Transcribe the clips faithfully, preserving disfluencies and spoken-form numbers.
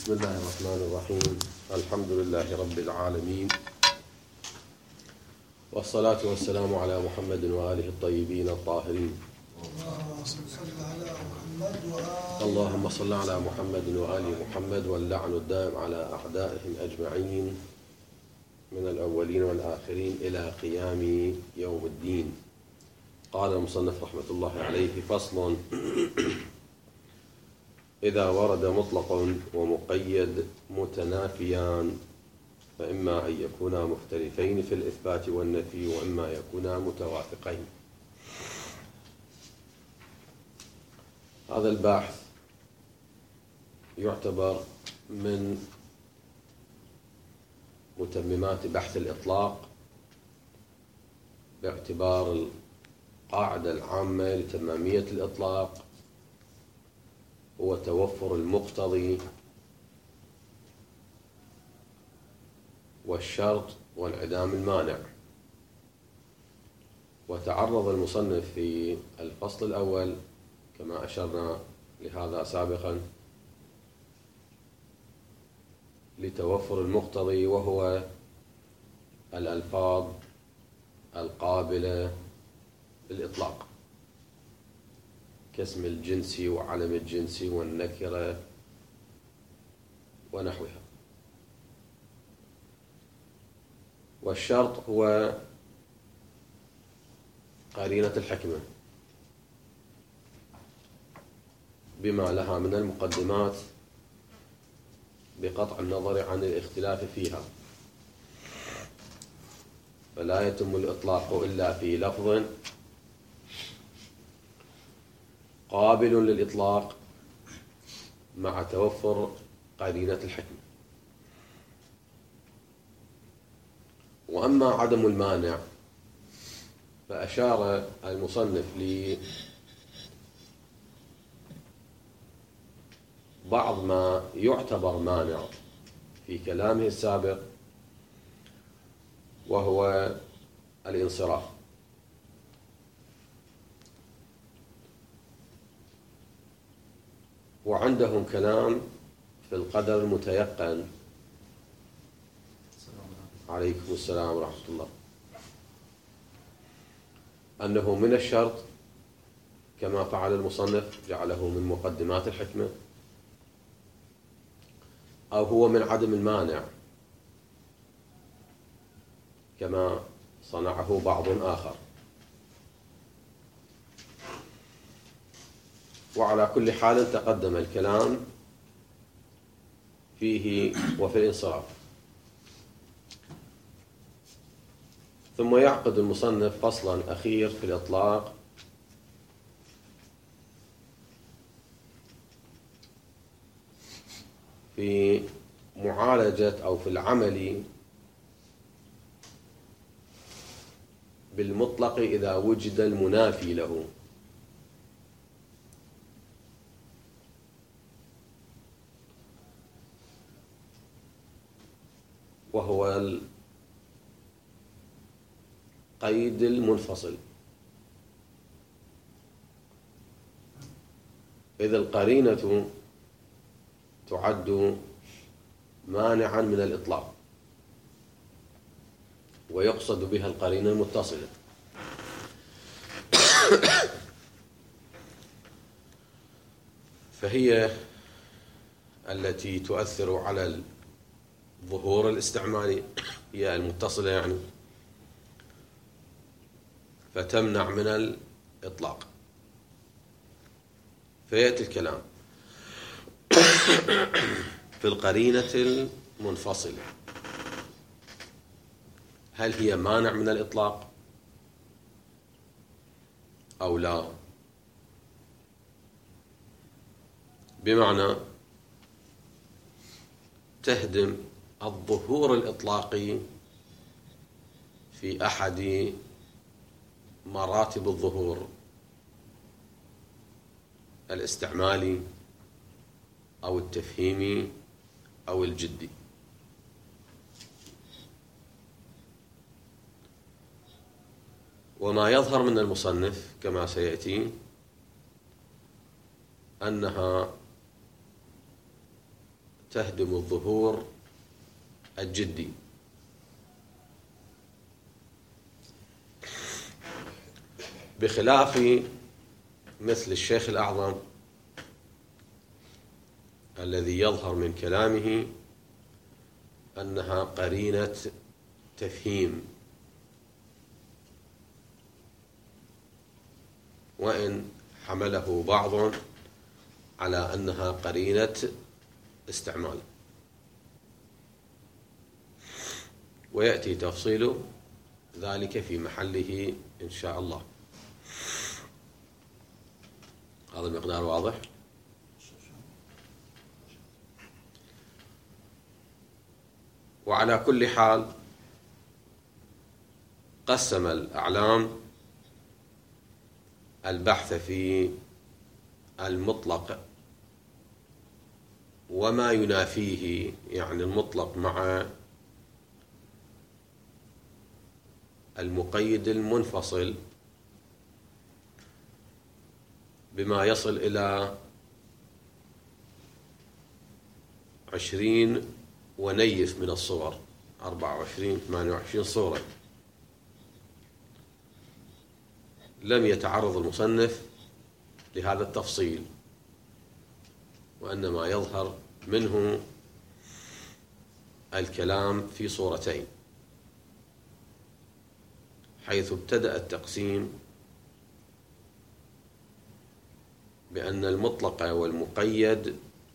بسم الله الرحمن الرحيم. الحمد لله رب العالمين، والصلاة والسلام على محمد وآله الطيبين الطاهرين. اللهم صل على محمد وآل محمد، واللعن الدائم على أعدائهم أجمعين من الأولين والآخرين إلى قيام يوم الدين. قال المصنف رحمة الله عليه: فصل: إذا ورد مطلق ومقيد متنافيان فإما أن يكونا مختلفين في الإثبات والنفي، وإما يكونا متوافقين. هذا البحث يعتبر من متممات بحث الإطلاق، باعتبار القاعدة العامة لتمامية الإطلاق هو توفر المقتضي والشرط وانعدام المانع. وتعرض المصنف في الفصل الأول كما أشرنا لهذا سابقا لتوفر المقتضي، وهو الألفاظ القابلة للإطلاق كاسم الجنس وعلم الجنس والنكرة ونحوها. والشرط هو قرينة الحكمة بما لها من المقدمات بقطع النظر عن الاختلاف فيها، فلا يتم الإطلاق إلا في لفظ قابل للإطلاق مع توفر قرينة الحكمة. وأما عدم المانع فأشار المصنف لبعض ما يعتبر مانع في كلامه السابق، وهو الانصراف. وعندهم كلام في القدر المتيقن. عليكم السلام ورحمة الله. أنه من الشرط كما فعل المصنف جعله من مقدمات الحكمة، أو هو من عدم المانع كما صنعه بعض آخر. وعلى كل حال تقدم الكلام فيه وفي الانصراف. ثم يعقد المصنف فصلا أخير في الإطلاق في معالجة أو في العمل بالمطلق إذا وجد المنافي له. وهو القيد المنفصل، إذ القرينة تعد مانعا من الإطلاق، ويقصد بها القرينة المتصلة. فهي التي تؤثر على الظهور الاستعمالي، هي المتصلة يعني، فتمنع من الإطلاق. فيأتي الكلام في القرينة المنفصلة، هل هي مانع من الإطلاق أو لا؟ بمعنى تهدم الظهور الإطلاقي في أحد مراتب الظهور الاستعمالي أو التفهيمي أو الجدي. وما يظهر من المصنف كما سيأتي أنها تهدم الظهور الجدي. بخلاف مثل الشيخ الأعظم الذي يظهر من كلامه أنها قرينة تفهيم، وإن حمله بعض على أنها قرينة استعمال، ويأتي تفصيل ذلك في محله إن شاء الله. هذا المقدار واضح؟ وعلى كل حال قسم الأعلام البحث في المطلق وما ينافيه، يعني المطلق مع المقيد المنفصل، بما يصل إلى عشرين ونيف من الصور، أربعة وعشرين ثمانية وعشرين صورة. لم يتعرض المصنف لهذا التفصيل، وإنما يظهر منه الكلام في صورتين، حيث ابتدأ التقسيم بأن المطلق والمقيد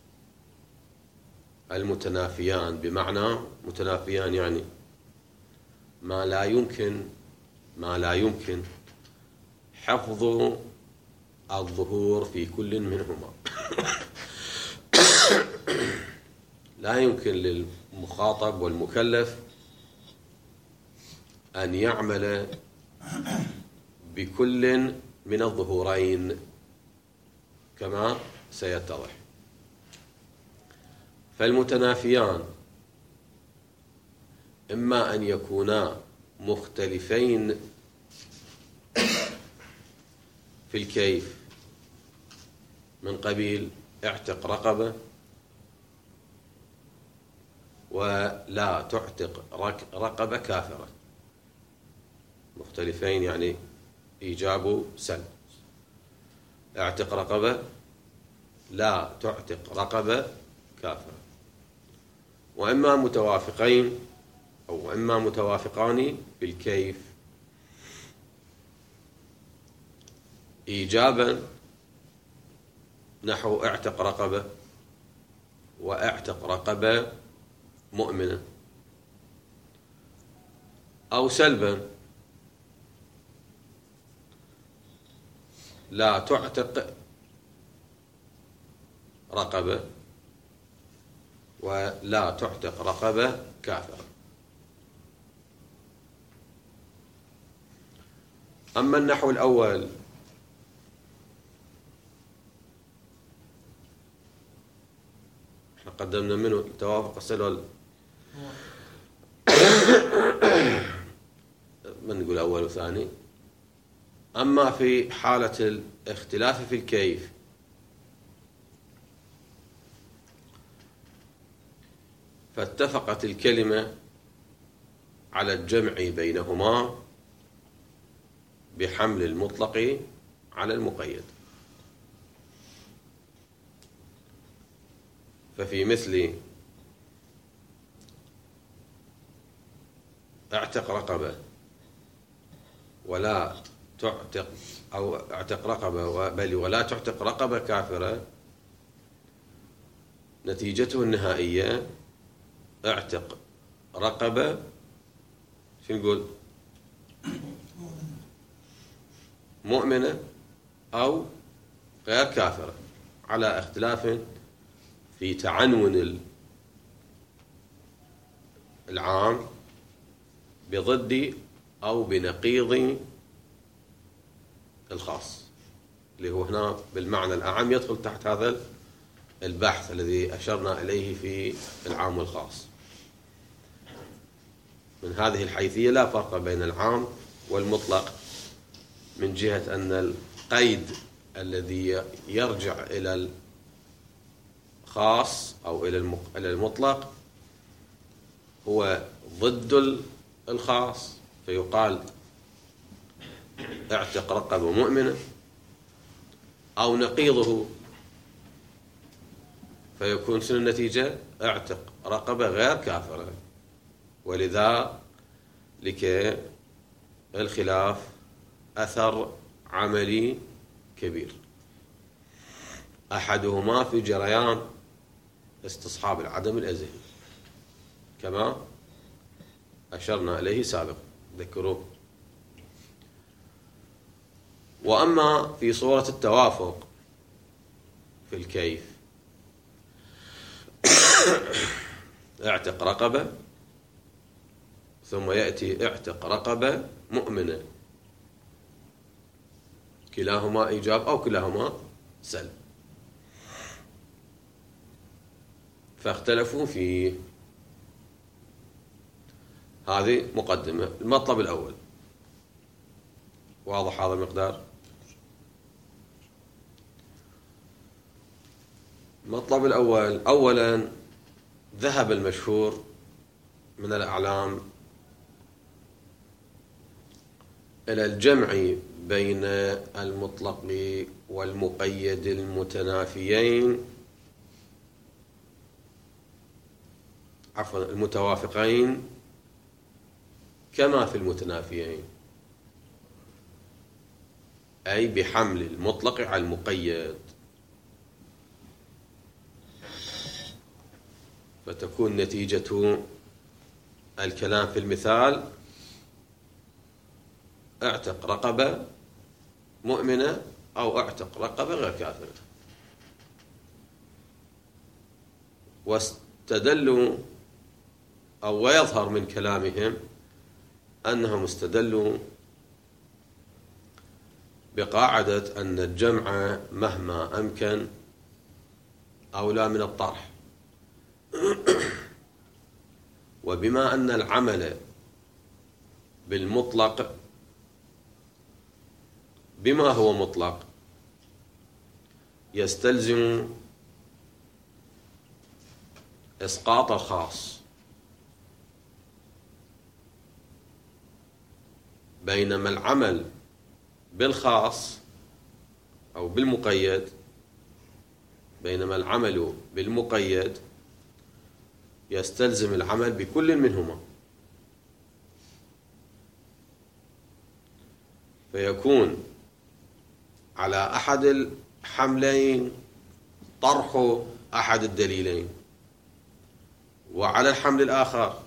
المتنافيان، بمعنى متنافيان يعني ما لا يمكن ما لا يمكن حفظ الظهور في كل منهما. لا يمكن للمخاطب والمكلف أن يعمل بكل من الظهورين كما سيتضح. فالمتنافيان إما أن يكونا مختلفين في الكيف، من قبيل اعتق رقبة ولا تعتق رقبة كافرة، مختلفين يعني إيجاب سلب. اعتق رقبة لا تعتق رقبة كافرة. وإما متوافقين أو إما متوافقان بالكيف إيجابا، نحو اعتق رقبة واعتق رقبة مؤمنة، أو سلبا لا تعتق رقبة ولا تعتق رقبة كافرة. أما النحو الأول احنا قدمنا منه توافق السلوى، من نقول أول وثاني. أما في حالة الاختلاف في الكيف فاتفقت الكلمة على الجمع بينهما بحمل المطلق على المقيد. ففي مثل اعتق رقبة ولا تعتق أو اعتق رقبة بل ولا تعتق رقبة كافرة، نتيجته النهائية اعتق رقبة شو نقول مؤمنة أو غير كافرة، على اختلاف في تعنون العام بضد أو بنقيض الخاص، اللي هو هنا بالمعنى الأعم يدخل تحت هذا البحث الذي أشرنا إليه في العام والخاص. من هذه الحيثية لا فرق بين العام والمطلق، من جهة أن القيد الذي يرجع إلى الخاص أو إلى المطلق هو ضد الخاص، فيقال اعتق رقبة مؤمنة، أو نقيضه فيكون شنو النتيجة؟ اعتق رقبة غير كافرة. ولذا لك الخلاف أثر عملي كبير، أحدهما في جريان استصحاب العدم الأزلي كما أشرنا إليه سابقا، ذكروه. وأما في صورة التوافق في الكيف اعتق رقبة ثم يأتي اعتق رقبة مؤمنة، كلاهما إيجاب أو كلاهما سلب، فاختلفوا فيه. هذه مقدمة. المطلب الأول واضح هذا المقدار؟ المطلب الأول، أولا ذهب المشهور من الأعلام إلى الجمع بين المطلق والمقيد المتنافيين، عفوا المتوافقين كما في المتنافيين، أي بحمل المطلق على المقيد، فتكون نتيجة الكلام في المثال اعتق رقبة مؤمنة أو اعتق رقبة غير كافرة. واستدلوا أو ويظهر من كلامهم أنهم استدلوا بقاعدة أن الجمع مهما أمكن أولى من الطرح، وبما أن العمل بالمطلق بما هو مطلق يستلزم إسقاط الخاص، بينما العمل بالخاص أو بالمقيد بينما العمل بالمقيد يستلزم العمل بكل منهما، فيكون على أحد الحملين طرح أحد الدليلين، وعلى الحمل الآخر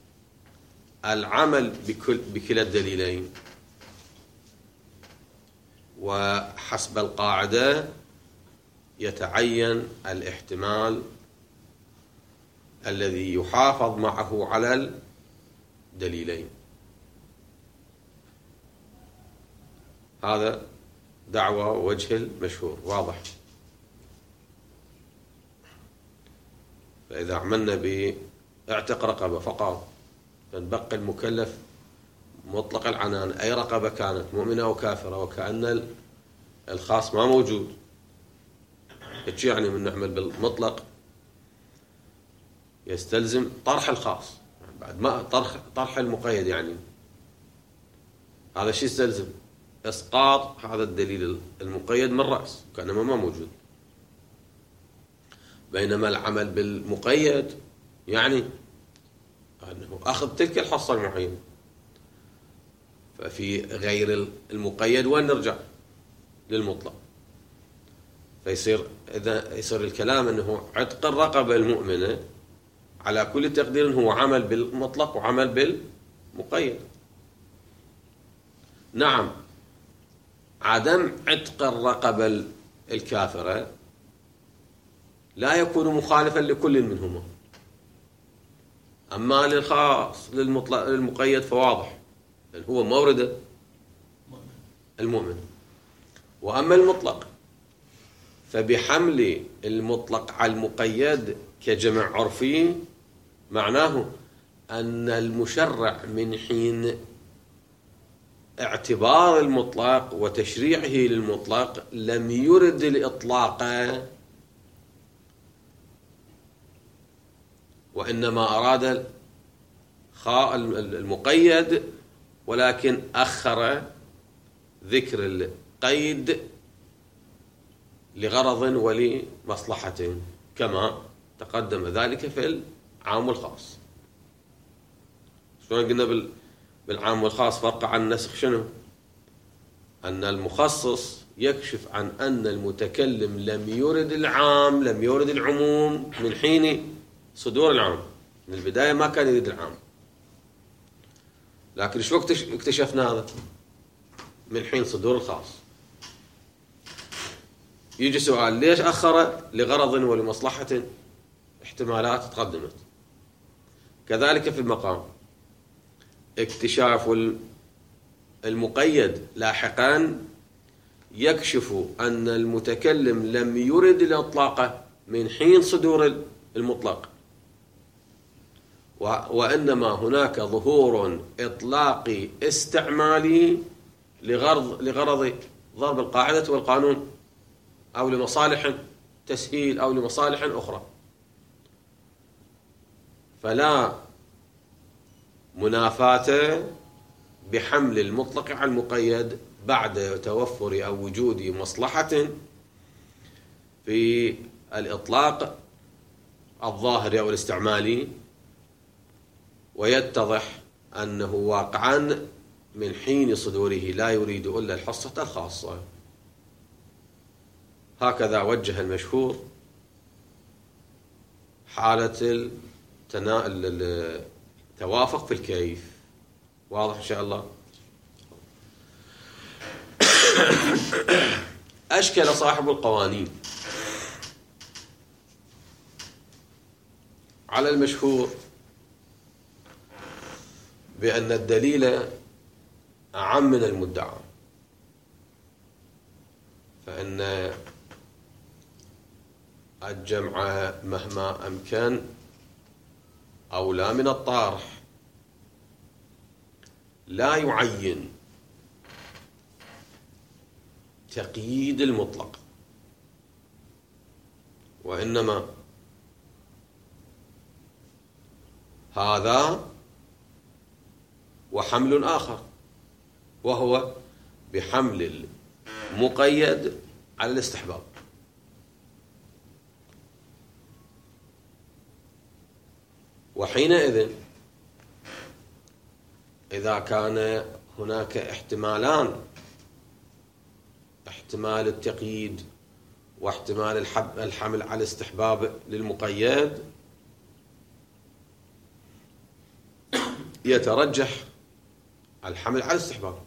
العمل بكل بكلا الدليلين. وحسب القاعدة يتعين الاحتمال الذي يحافظ معه على الدليلين. هذا دعوة وجه المشهور واضح. فإذا عملنا باعتق رقبة فقط فنبقى المكلف مطلق العنان، أي رقبة كانت مؤمنة أو كافرة، وكأن الخاص ما موجود. إيش يعني من نعمل بالمطلق؟ يستلزم طرح الخاص بعد ما طرح طرح المقيد، يعني هذا الشيء يستلزم إسقاط هذا الدليل المقيد من رأس كأنما ما موجود. بينما العمل بالمقيد يعني أنه أخذ تلك الحصة المعينة. ففي غير المقيد وين نرجع؟ للمطلق. فيصير إذا يصير الكلام أنه عتق الرقبة المؤمنة على كل تقدير هو عمل بالمطلق وعمل بالمقيد. نعم، عدم عتق الرقبة الكافرة لا يكون مخالفا لكل منهما، أما للخاص للمطلق للمقيد فواضح لأن هو مورده المؤمن. وأما المطلق فبحمل المطلق على المقيد كجمع عرفي، معناه أن المشرع من حين اعتبار المطلق وتشريعه للمطلق لم يرد الإطلاق وإنما أراد المقيد ولكن أخر ذكر القيد لغرض ولمصلحة كما تقدم ذلك في العام والخاص. شلون قلنا بالعام والخاص فرق عن النسخ شنو؟ أن المخصص يكشف عن أن المتكلم لم يرد العام لم يرد العموم من حين صدور العام، من البداية ما كان يريد العام، لكن شو وقت اكتشفنا هذا؟ من حين صدور الخاص. يجي سؤال ليش أخر؟ لغرض ولمصلحة احتمالات تقدمت. كذلك في المقام اكتشاف المقيد لاحقا يكشف أن المتكلم لم يرد الإطلاق من حين صدور المطلق، وإنما هناك ظهور إطلاقي استعمالي لغرض لغرض ضرب القاعدة والقانون أو لمصالح تسهيل أو لمصالح أخرى. فلا منافاة بحمل المطلق على المقيد بعد توفر أو وجود مصلحة في الإطلاق الظاهري أو الاستعمالي، ويتضح أنه واقعا من حين صدوره لا يريد إلا الحصة الخاصة. هكذا وجه المشهور حالة التوافق في الكيف. واضح إن شاء الله؟ أشكل صاحب القوانين على المشهور بأن الدليل أعم من المدعى، فإن الجمع مهما أمكن أولى من الطارح، لا يعين تقييد المطلق، وإنما هذا وحمل آخر، وهو بحمل المقيد على الاستحباب. وحينئذ إذا كان هناك احتمالان، احتمال التقييد واحتمال الحمل على الاستحباب للمقيد، يترجح الحمل على الاستحباب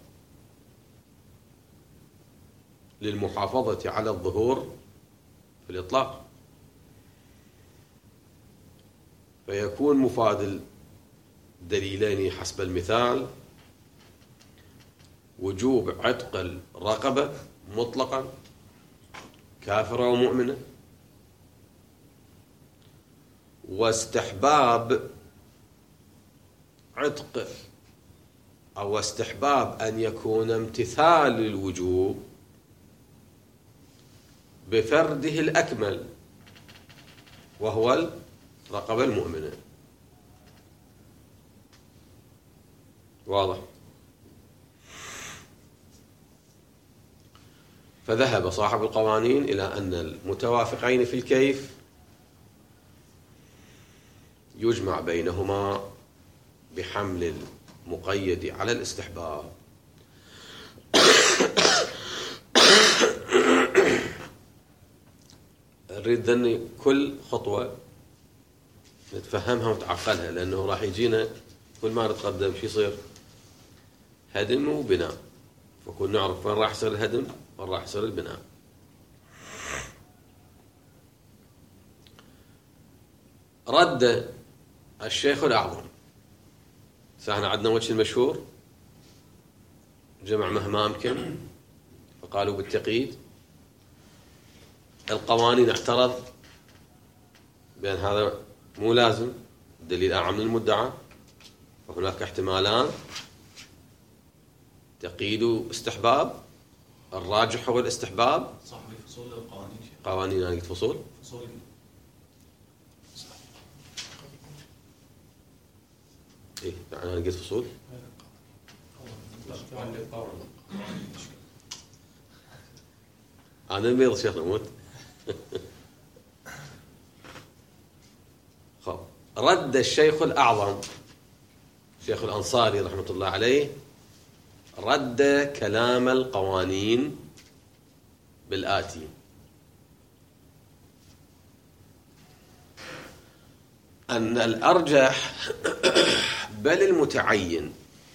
للمحافظة على الظهور في الإطلاق، فيكون مفاد الدليلين حسب المثال وجوب عتق الرقبة مطلقا كافرة ومؤمنة، واستحباب عتق أو استحباب أن يكون امتثال الوجوب بفرده الأكمل وهو الرقبة المؤمنة. واضح؟ فذهب صاحب القوانين إلى أن المتوافقين في الكيف يجمع بينهما بحمل المقيد على الاستحباب. نريد ذني كل خطوة نتفهمها ونتعقلها، لأنه راح يجينا كل ما نتقدم شو يصير؟ هدم وبناء، فكون نعرف وين راح يصير الهدم وين راح يصير البناء. رد الشيخ الأعظم، فاحنا عندنا وجه المشهور جمع مهما أمكن، فقالوا بالتقييد. القوانين اعترض بأن هذا مو لازم، الدليل أعم من المدعى، وهناك احتمالان تقييد استحباب، الراجح هو الاستحباب. صح، فصول القوانين. قوانين أنا قلت فصول. فصول. إيه يعني أنا قلت فصول؟ أنا الميض شيخ نموت. خب رد الشيخ الأعظم الشيخ الأنصاري رحمة الله عليه رد كلام القوانين بالآتي: أن الأرجح بل المتعين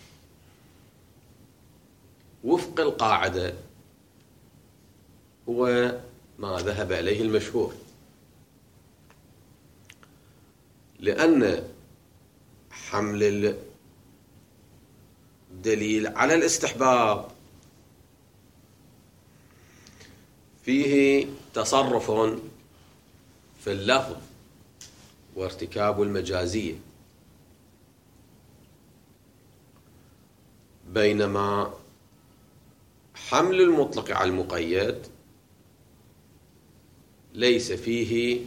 وفق القاعدة هو ما ذهب إليه المشهور، لأن حمل الدليل على الاستحباب فيه تصرف في اللفظ وارتكاب المجازية، بينما حمل المطلق على المقيد ليس فيه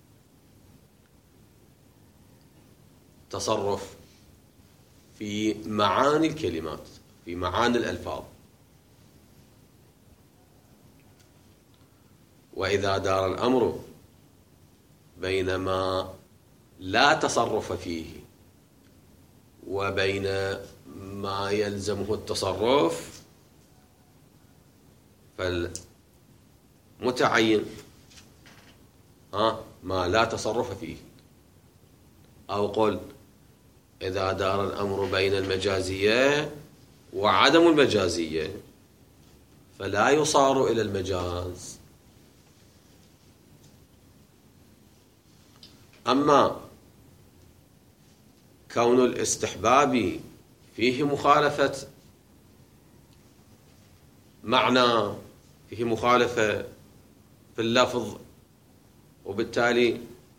تصرف في معاني الكلمات، في معاني الألفاظ. وإذا دار الأمر بين ما لا تصرف فيه وبين ما يلزمه التصرف، فالمتعين ها ما لا تصرف فيه، أو قل إذا دار الأمر بين المجازية وعدم المجازية فلا يصار إلى المجاز. أما كون الاستحباب فيه مخالفة معنى، فيه مخالفة في اللفظ، وبالتالي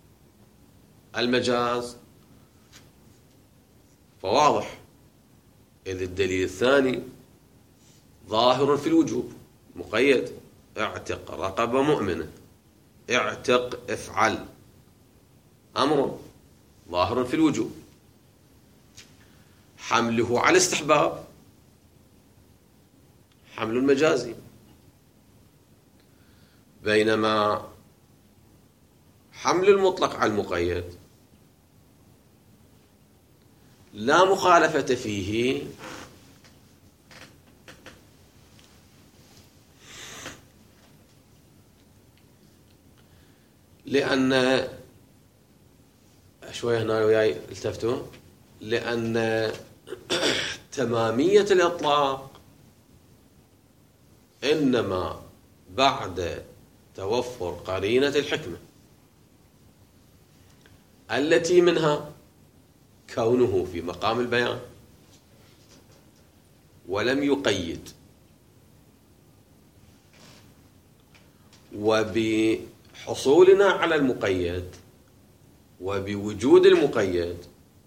المجاز، فواضح إذ الدليل الثاني ظاهر في الوجوب مقيد: اعتق رقبة مؤمنة، اعتق افعل، أمر ظاهر في الوجوب. حمله على استحباب حمل المجازي، بينما حمل المطلق على المقيد لا مخالفة فيه، لأن شوية هنا وياي التفتوا، لأن تمامية الإطلاق إنما بعد توفر قرينة الحكمة التي منها كونه في مقام البيان ولم يقيد، وبحصولنا على المقيد وبوجود المقيد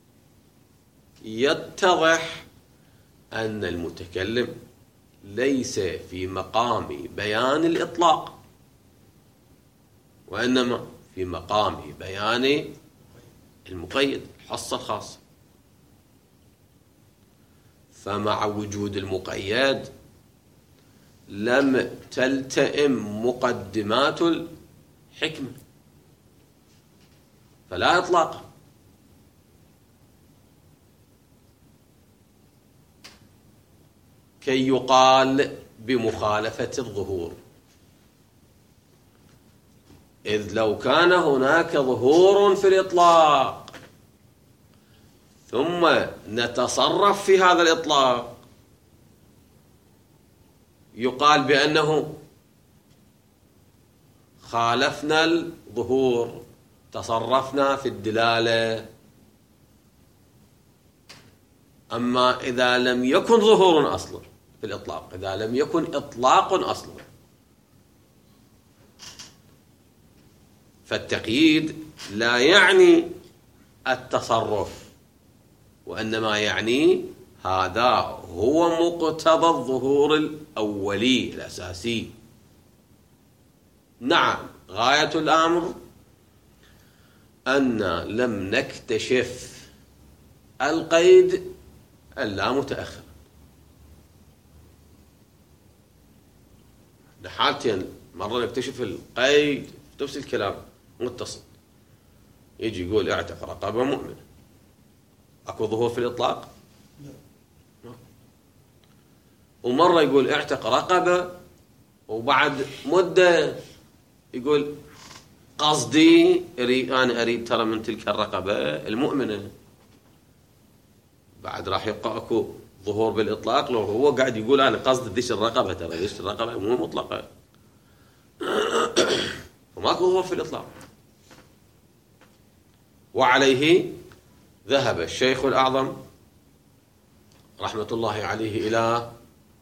يتضح أن المتكلم ليس في مقام بيان الإطلاق، وإنما في مقام بيان المقيد، الحصة الخاصة. فمع وجود المقيد لم تلتئم مقدمات الحكمة، فلا إطلاق. كي يقال بمخالفة الظهور، إذ لو كان هناك ظهور في الإطلاق ثم نتصرف في هذا الإطلاق يقال بأنه خالفنا الظهور، تصرفنا في الدلالة. أما إذا لم يكن ظهور أصلا في الإطلاق، إذا لم يكن إطلاق أصلا، فالتقييد لا يعني التصرف، وإنما يعني هذا هو مقتضى الظهور الأولي الأساسي. نعم، غاية الأمر أن لم نكتشف القيد اللا متأخر. حالتين، مرة نكتشف القيد في نفس الكلام متصل، يجي يقول اعتق رقبة مؤمنة، اكو ظهور في الإطلاق؟ لا. ومرة يقول اعتق رقبة وبعد مدة يقول قصدي أريد أنا أريد ترى من تلك الرقبة المؤمنة. بعد راح يبقى أكو ظهور بالإطلاق لو هو قاعد يقول أنا قصد ذيش الرقبة، ترى ذيش الرقبة مو مطلقة وماكو ظهور في الإطلاق. وعليه ذهب الشيخ الأعظم رحمة الله عليه إلى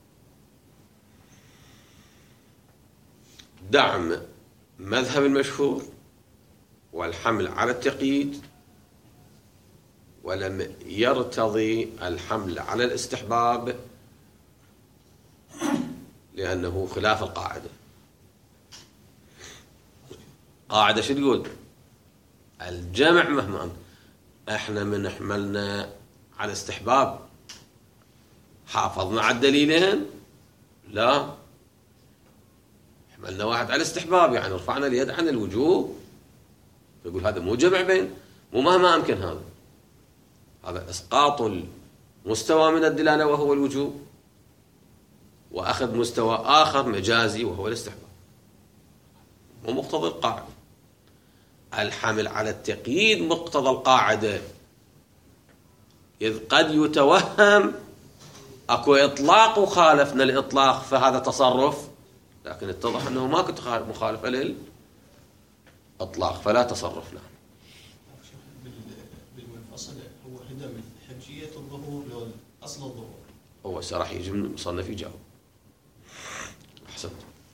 دعم مذهب المشهور والحمل على التقييد، ولم يرتضي الحمل على الاستحباب لأنه خلاف القاعدة. قاعدة شو تقول؟ الجمع مهما أمر. احنا من حملنا على استحباب حافظنا على الدليلين؟ لا، حملنا واحد على استحباب يعني رفعنا اليد عن الوجوب، يقول هذا مو جمع بين، مو مهما أمكن، هذا هذا إسقاط المستوى من الدلالة وهو الوجوب، وأخذ مستوى آخر مجازي وهو الاستحباب، ومقتضى القاعدة. الحمل على التقييد مقتضى القاعدة، إذ قد يتوهم أكو إطلاق وخالفنا الإطلاق فهذا تصرف، لكن اتضح أنه ما كنت مخالفة للإطلاق فلا تصرف له. بالمنفصل هو هدى من حجية الظهور لو أصل الظهور، هو راح يجي من المصنف يجاوب. أحسنت.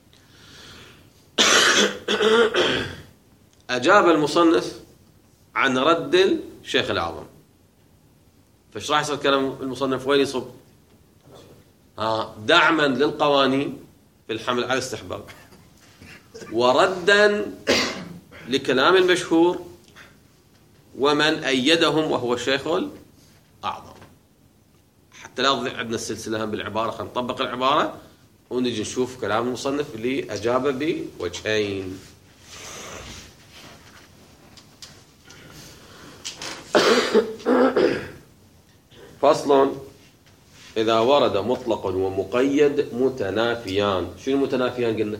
أجاب المصنف عن رد الشيخ الأعظم، فايش راح يصير كلام المصنف؟ وين يصب؟ آه دعما للقوانين في الحمل على الاستحباب، وردا لكلام المشهور ومن أيدهم وهو الشيخ الأعظم. حتى لا تضيع عندنا السلسلة هم بالعبارة، خلينا نطبق العبارة ونجي نشوف كلام المصنف اللي أجاب بوجهين. فصل: إذا ورد مطلق ومقيد متنافيان. شنو متنافيان قلنا؟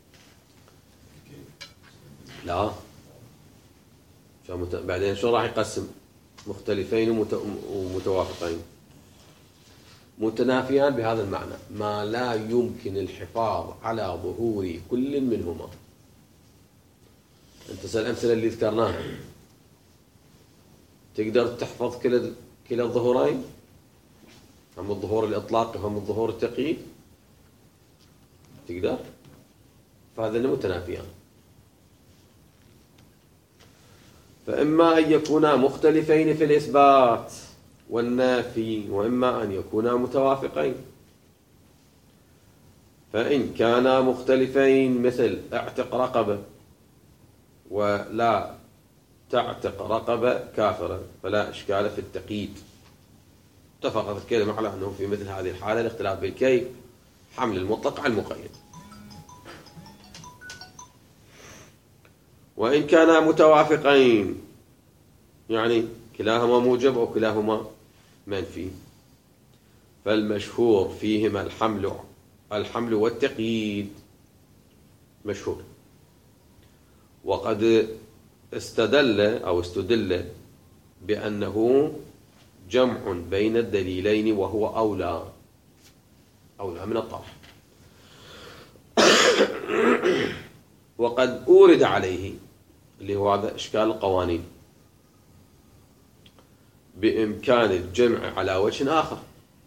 لا شو مت... بعدين شو راح يقسم؟ مختلفين ومت... ومتوافقين. متنافيان بهذا المعنى ما لا يمكن الحفاظ على ظهور كل منهما. انت سأل الأمثلة اللي ذكرناها، تقدر تحفظ كلا كلا الظهورين، هم الظهور الإطلاقي وهم الظهور التقييد؟ تقدر؟ فهذا متنافيان. فإما أن يكونا مختلفين في الإثبات والنافي، وإما أن يكونا متوافقين. فإن كانا مختلفين مثل اعتق رقبة ولا تعتق رقبة كافرة فلا إشكال في التقييد. اتفقت الكلمة على أنه في مثل هذه الحالة الاختلاف بالكيف حمل المطلق على المقيد. وإن كانا متوافقين يعني كلاهما موجب أو كلاهما منفي، فالمشهور فيهما الحمل الحمل والتقييد مشهور. وقد استدل أو استدل بأنه جمع بين الدليلين وهو أولى أولى من الطرح. وقد أورد عليه اللي هو هذا إشكال القوانين بإمكان الجمع على وجه آخر،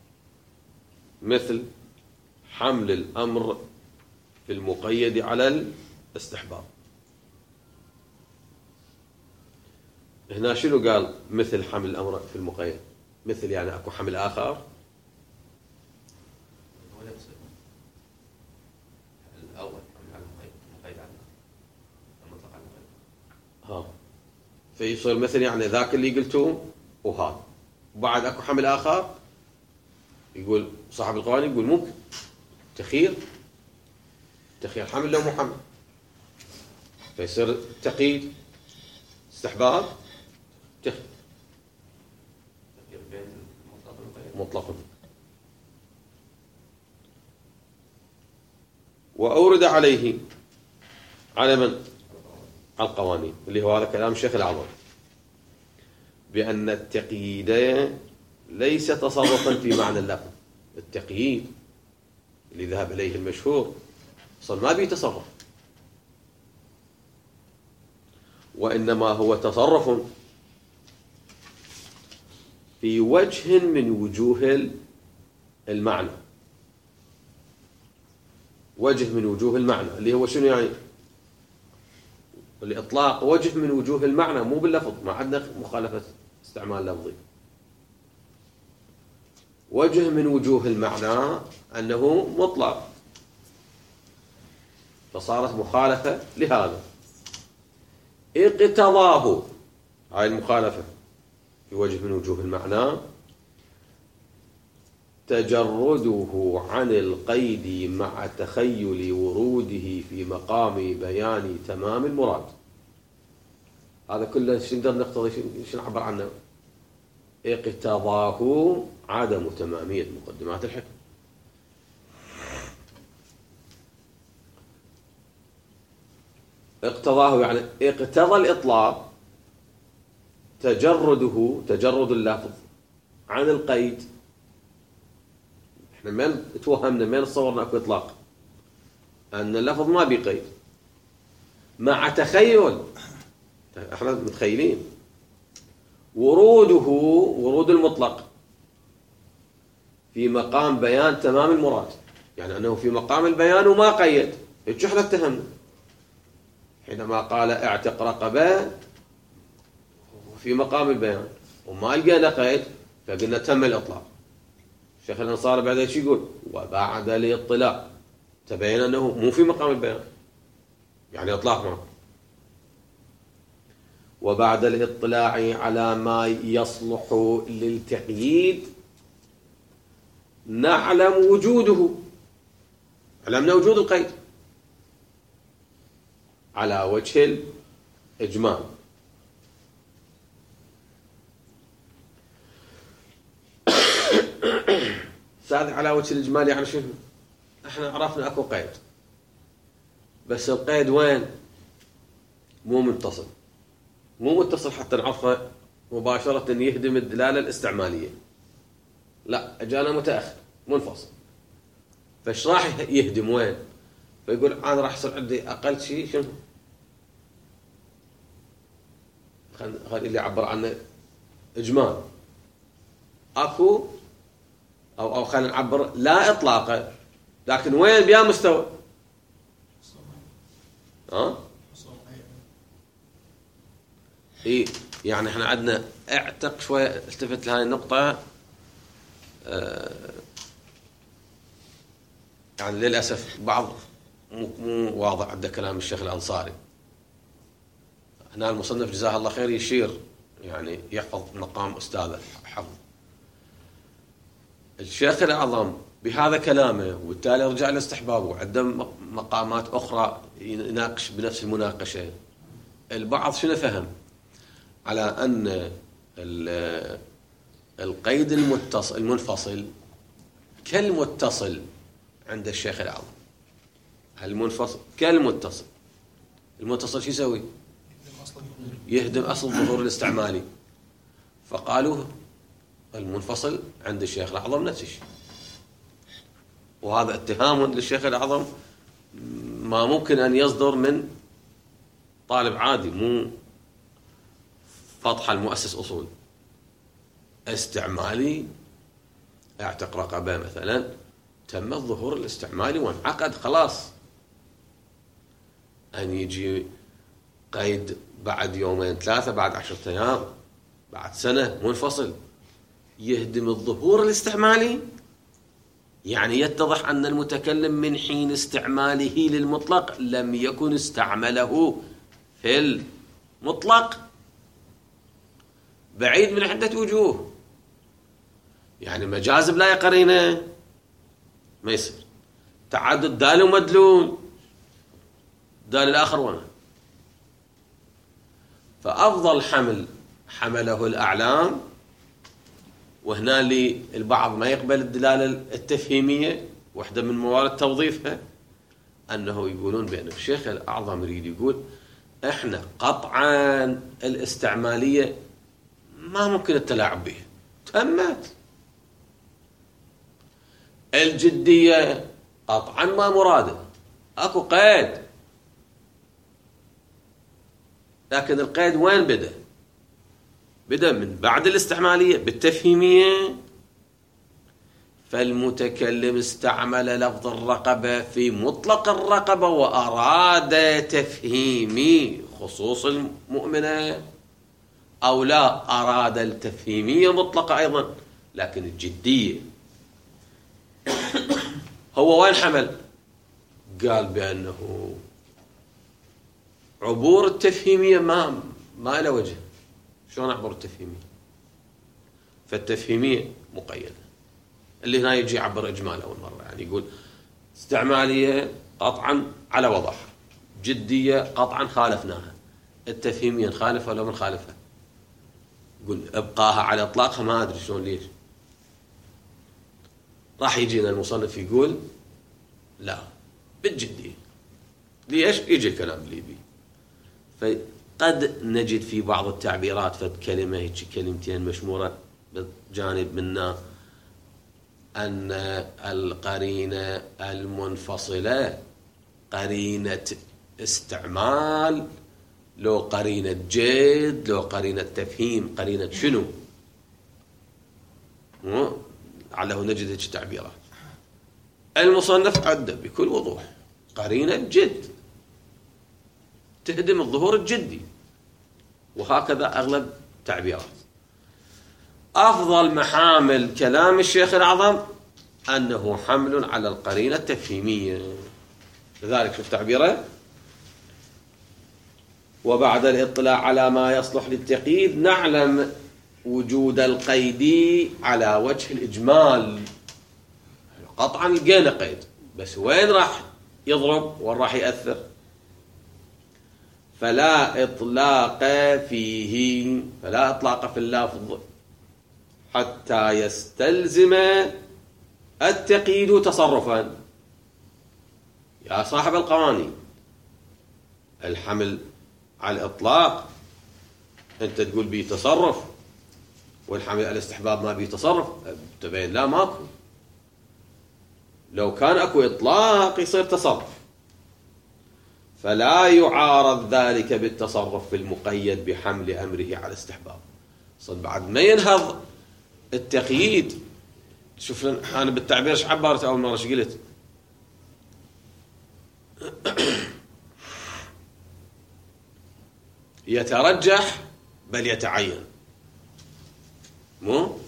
مثل حمل الأمر في المقيد على الاستحباب. هنا شنو قال؟ مثل حمل الأمر في المقيد، مثل يعني أكو حمل آخر. الأول حمل على المقيد، المقيد على المطلق على المقيد. ها فيصير مثل يعني ذاك اللي قلتوه وهذا وبعد أكو حمل آخر، يقول صاحب القوانين يقول ممكن تخير، تخير حمل لو مو حمل، فيصير تقييد استحباب تخير بين المطلق والمقيد. مطلق. وأورد عليه على من؟ على القوانين، اللي هو هذا كلام الشيخ الأعظم، بأن التقييد ليس تصرفا في معنى اللفظ. التقييد اللي ذهب إليه المشهور أصلا ما بيه تصرف، وإنما هو تصرف في وجه من وجوه المعنى، وجه من وجوه المعنى اللي هو شنو يعني؟ الإطلاق وجه من وجوه المعنى، مو باللفظ، ما عندنا مخالفة استعمال لفظي. وجه من وجوه المعنى أنه مطلق، فصارت مخالفة لهذا. اقتضاه، هاي المخالفة في وجه من وجوه المعنى، تجرده عن القيد مع تخيل وروده في مقام بيان تمام المراد. هذا كله شو نقدر نقتضي، شو نعبر عنه؟ اقتضاه عدم تمامية مقدمات الحكم. اقتضاه يعني اقتضى الإطلاق، تجرده تجرد اللفظ عن القيد. احنا ما توهمنا، ما نتصورنا اكو اطلاق، ان اللفظ ما بقيد، مع تخيل، احنا متخيلين وروده، ورود المطلق في مقام بيان تمام المراد، يعني انه في مقام البيان وما قيد. ايش احنا اتهمنا حينما قال اعتق رقبه في مقام البيان وما لقينا قيد، فقلنا تم الاطلاق. الشيخ الأنصاري بعد ايش يقول؟ وبعد الاطلاع تبين انه مو في مقام البيان، يعني اطلاق معه. وبعد الاطلاع على ما يصلح للتقييد نعلم وجوده، علمنا وجود القيد على وجه الإجمال. ساعد على وجه الإجمال يعني شنو؟ احنا عرفنا اكو قيد، بس القيد وين؟ مو متصل، مو متصل حتى نعرفه مباشرة يهدم الدلالة الاستعمالية، لا اجانا متأخر منفصل. فايش راح يهدم وين؟ فيقول انا راح يصير عندي اقل شيء شنو؟ خلينا اللي يعبر عنه اجمال. اكو او او خلينا نعبر لا اطلاقا، لكن وين بيا مستوى؟ ها؟ اي يعني احنا عندنا اعتق شويه، التفت لهاي النقطه. آه يعني للاسف بعض مو مو واضح عنده كلام الشيخ الانصاري. هنا المصنف جزاه الله خير يشير، يعني يحفظ مقام استاذه حفظ. الشيخ الأعظم بهذا كلامه، وبالتالي رجع الاستحباب وعنده مقامات أخرى يناقش بنفس المناقشة. البعض شنو فهم؟ على أن القيد المتصل المنفصل كالمتصل عند الشيخ الأعظم. المنفصل كالمتصل، المتصل شو يسوي؟ يهدم أصل الظهور الاستعمالي. فقالوا المنفصل عند الشيخ الأعظم نفس الشيء، وهذا اتهام للشيخ الأعظم ما ممكن أن يصدر من طالب عادي، مو فضح المؤسس أصول استعمالي. اعتق رقبة مثلا، تم الظهور الاستعمالي وانعقد خلاص. أن يجي قيد بعد يومين ثلاثة، بعد عشرة أيام، بعد سنة، منفصل، يهدم الظهور الاستعمالي. يعني يتضح أن المتكلم من حين استعماله للمطلق لم يكن استعمله في المطلق، بعيد من عدة وجوه. يعني مجاز بلا قرينة ما يصير. تعدد دال ومدلول، دال الآخر وما. فأفضل حمل حمله الأعلام، وهنا اللي البعض ما يقبل الدلالة التفهيمية، واحدة من موارد توظيفها أنه يقولون بأن الشيخ الأعظم يريد يقول إحنا قطعا الاستعمالية ما ممكن التلاعب بها، تمت. الجدية قطعا ما مراده، اكو قيد، لكن القيد وين بدأ؟ بدأ من بعد الاستعمالية بالتفهيمية. فالمتكلم استعمل لفظ الرقبة في مطلق الرقبة وأراد تفهيمي خصوص المؤمنة، أو لا أراد التفهيمية مطلقة أيضا، لكن الجدية هو وين حمل؟ قال بأنه عبور التفهيمية ما ما له وجه. شلون عبور التفهيمية؟ فالتفهيمية مقيدة. اللي هنا يجي يعبر إجمال أول مرة، يعني يقول استعمالية قطعا على وضح، جدية قطعا خالفناها، التفهيمية نخالفها ولا ما نخالفها؟ يقول ابقاها على إطلاقها، ما أدري شلون ليش. راح يجينا المصنف يقول لا بالجدية. ليش؟ يجي الكلام الليبي. فقد نجد في بعض التعبيرات فد كلمة هيك كلمتين مشمورة بجانب منا أن القرينة المنفصلة قرينة استعمال، لو قرينة جد، لو قرينة تفهيم، قرينة شنو؟ على نجد هيك تعبيرات. المصنف عدى بكل وضوح قرينة جد تهدم الظهور الجدي، وهكذا أغلب تعبيرات. أفضل محامل كلام الشيخ الأعظم أنه حمل على القرينة التفهيمية. لذلك شوف تعبيره: وبعد الاطلاع على ما يصلح للتقييد نعلم وجود القيد على وجه الإجمال. قطعا لقينا قيد، بس وين راح يضرب وين راح يأثر؟ فلا إطلاق فيه، فلا إطلاق في اللفظ حتى يستلزم التقييد تصرفا. يا صاحب القوانين، الحمل على الإطلاق أنت تقول بيه تصرف، والحمل على الاستحباب ما بيه تصرف. تبين لا ماكو. لو كان أكو إطلاق يصير تصرف، فلا يعارض ذلك بالتصرف في المقيد بحمل أمره على الاستحباب. صد بعد ما ينهض التقييد. شوف أنا بالتعبير ايش عبرت أول مرة، ايش قلت؟ يترجح بل يتعين. مو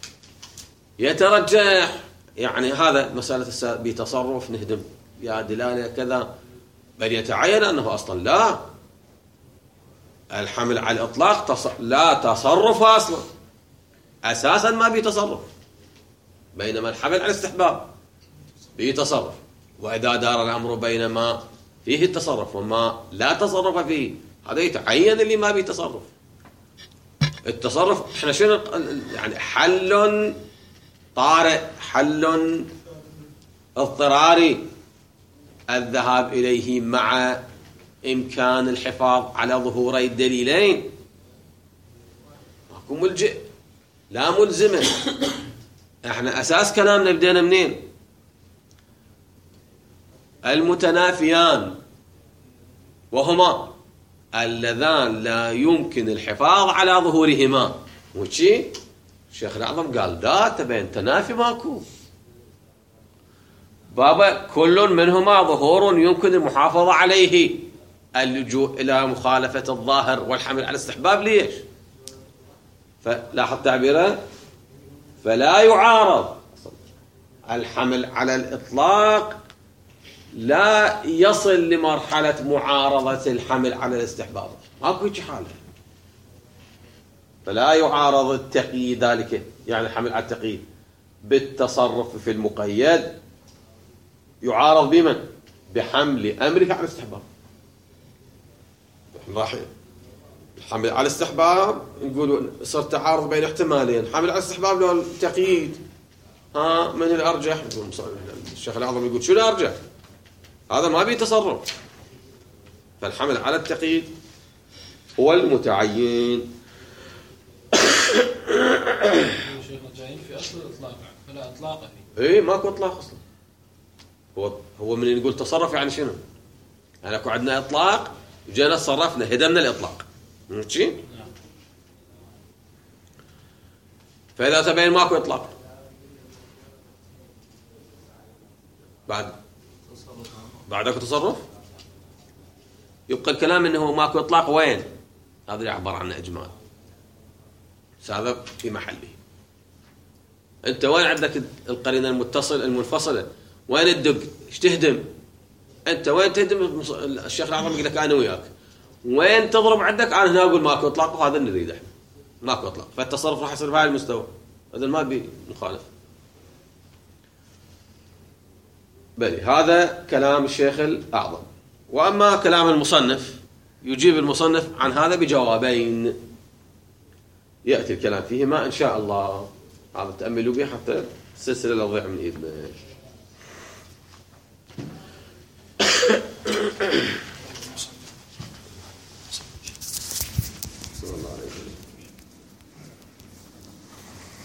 يترجح يعني هذا مسألة بتصرف نهدم يا دلالة كذا، بل يتعين أنه أصلا لا، الحمل على الإطلاق تص... لا تصرف أصلا، أساسا ما بيتصرف، بينما الحمل على الاستحباب بيتصرف. وإذا دار الأمر بين ما فيه التصرف وما لا تصرف فيه، هذا يتعين اللي ما بيتصرف. التصرف احنا شنو يعني؟ حل طارئ، حل اضطراري، الذهاب إليه مع إمكان الحفاظ على ظهوري الدليلين. ماكو ملجئ لا ملزمة. احنا أساس كلامنا بدينا منين؟ المتنافيان، وهما اللذان لا يمكن الحفاظ على ظهورهما. وشي الشيخ الأعظم قال لا، تبين تنافي ماكو. بابا كل منهما ظهور يمكن المحافظة عليه، اللجوء إلى مخالفة الظاهر والحمل على الاستحباب. ليش؟ فلاحظ تعبيره: فلا يعارض. الحمل على الإطلاق لا يصل لمرحلة معارضة الحمل على الاستحباب، ماكو هيك حالة. فلا يعارض التقييد ذلك، يعني الحمل على التقييد بالتصرف في المقيد يعارض بمن؟ بحمل أمرك على الاستحباب. راح الحمل على الاستحباب نقول صار تعارض بين احتمالين، حمل على الاستحباب لو التقييد، ها من الأرجح؟ الشيخ الأعظم يقول شو الأرجح؟ هذا ما بيه تصرف. فالحمل على التقييد هو المتعين. شيخنا جايين في أصل الإطلاق فلا إطلاق فيه. إيه ماكو إطلاق أصلا. هو هو من نقول تصرف يعني شنو؟ يعني اكو عندنا إطلاق جينا تصرفنا هدمنا الإطلاق. ماشي؟ نعم. فإذا تبين ماكو إطلاق بعد بعد اكو تصرف يبقى الكلام انه ماكو اطلاق وين؟ هذا اللي عبر عنه اجمال. هذا في محله. انت وين عندك القرينه المتصل المنفصله؟ وين الدق؟ ايش تهدم؟ انت وين تهدم؟ الشيخ الأعظم يقول لك انا وياك وين تضرب عندك؟ انا هنا اقول ماكو اطلاق وهذا اللي نريده احنا ماكو اطلاق. فالتصرف راح يصير بهذا المستوى. هذا ما بي مخالف. بلي هذا كلام الشيخ الأعظم. وأما كلام المصنف يجيب المصنف عن هذا بجوابين يأتي الكلام فيهما إن شاء الله. هذا تأملوا به حتى السلسلة لا تضيع من إيدنا.